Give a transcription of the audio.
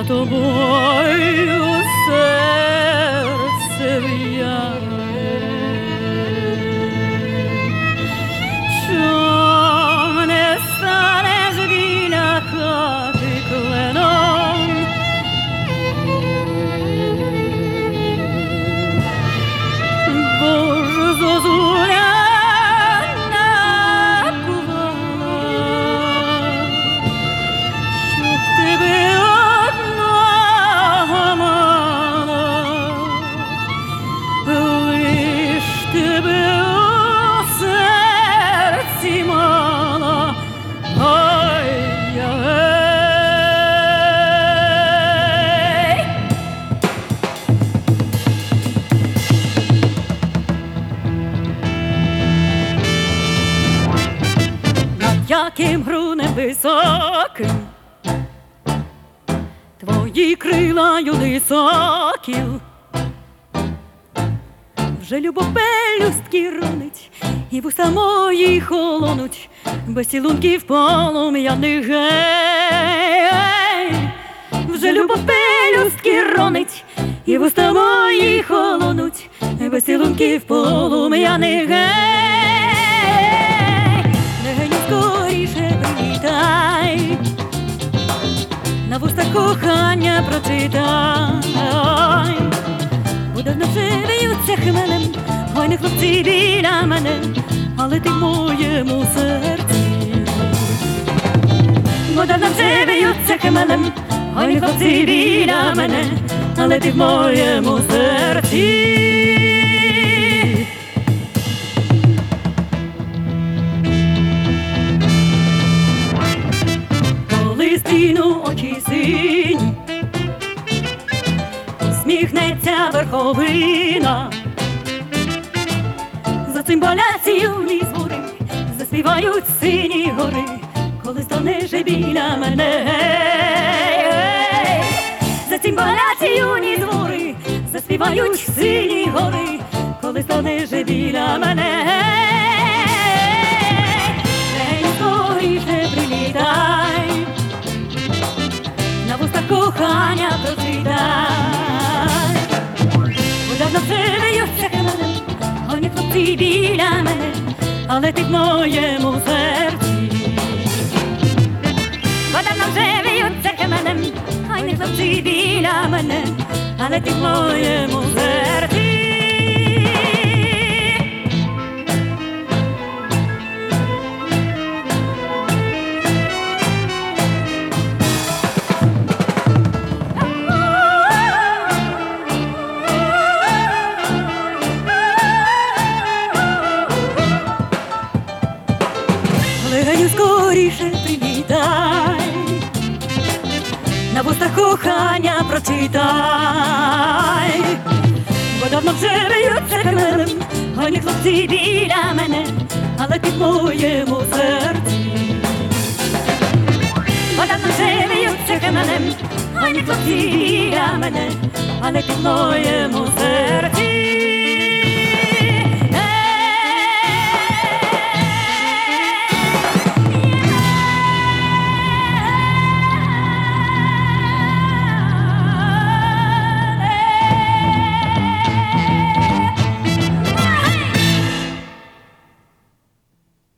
за тобою серце в'яне, що не станеш біля хати кленом, бо ж зозуля яким грунем високим твої крила юний сокіл, вже любов пелюстки ронить, і вуста мої холонуть, без цілунків полум'яних, гей, вже любов пелюстки ронить, і вуста мої холонуть, без цілунків полум'яних, гей. Скоріше привітай, на вустах кохання прочитай, бо давно вже виються хмелем гойні хлопці біля мене, але ти в моєму серці. Бо давно вже виються хмелем гойні хлопці біля мене, але ти в моєму серці. Стріну очі сині, сміхнеться верховина, зацимбалять юні звури, заспівають сині гори, коли станеш біля мене. Зацимбалять юні звури, заспівають сині гори, коли станеш біля мене. Скоріше прилітай, на вустах кохання прочитай, бо давно вже виються хмелем гойні хлопці біля мене, але ти в моєму серці. Бо давно вже виються хмелем гойні хлопці біля мене, але ти в моєму серці. Скоріше привітай, на вустах кохання прочитай, бо давно вже виються хмелем гойні хлопці біля мене, але ти в моєму серці. Бо давно вже виються хмелем гойні хлопці біля мене, але ти в моєму